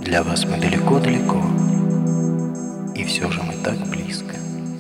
Для вас мы далеко-далеко, и все же мы так близко.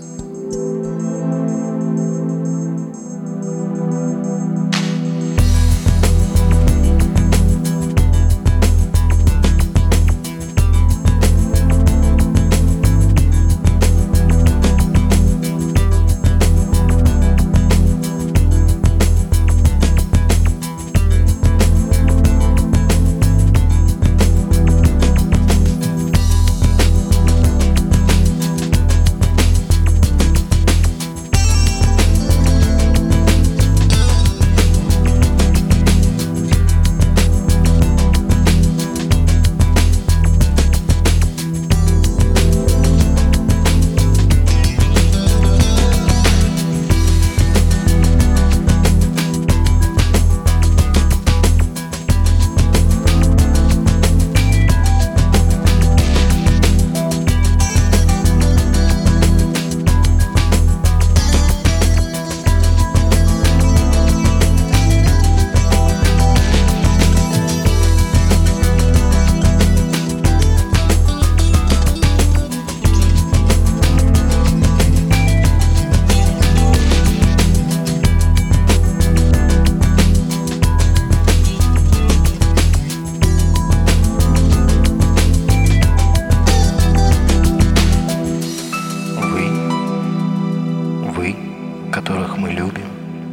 Которых мы любим,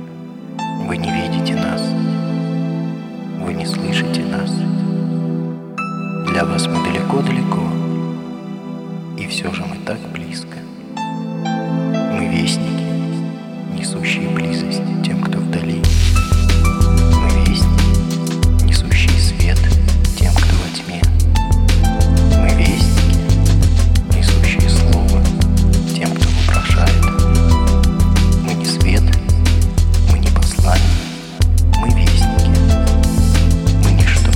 вы не видите нас, вы не слышите нас. Для вас мы далеко-далеко, и все же мы так близко. Мы вестники, несущие близость тем, кто вдали. Мы вестники, несущие свет тем, кто во тьме. Мы вестники, несущие слово тем, кто вопрошает. Мы не свет, мы не посланники, мы вестники, мы ничто.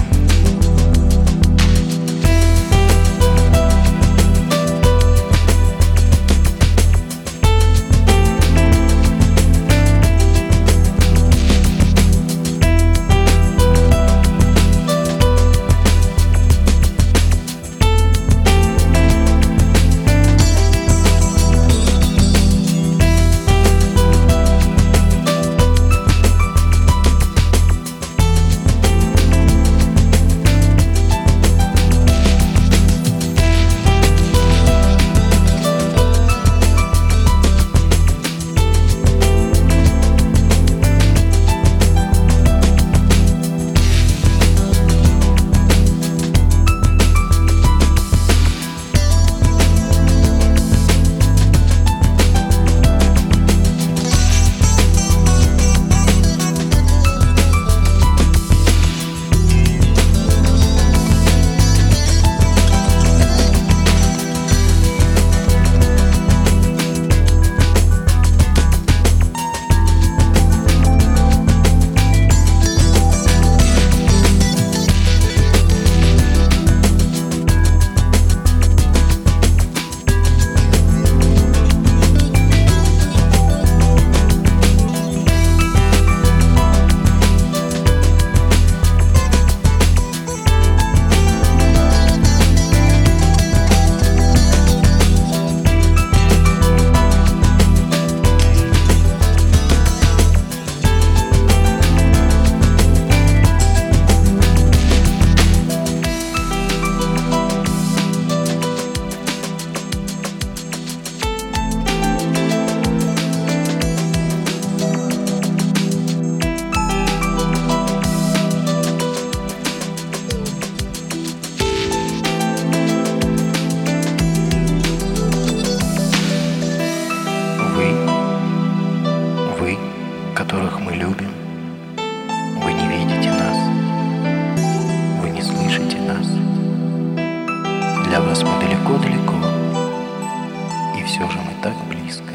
Которых мы любим, вы не видите нас, вы не слышите нас. Для вас мы далеко-далеко, и все же мы так близко.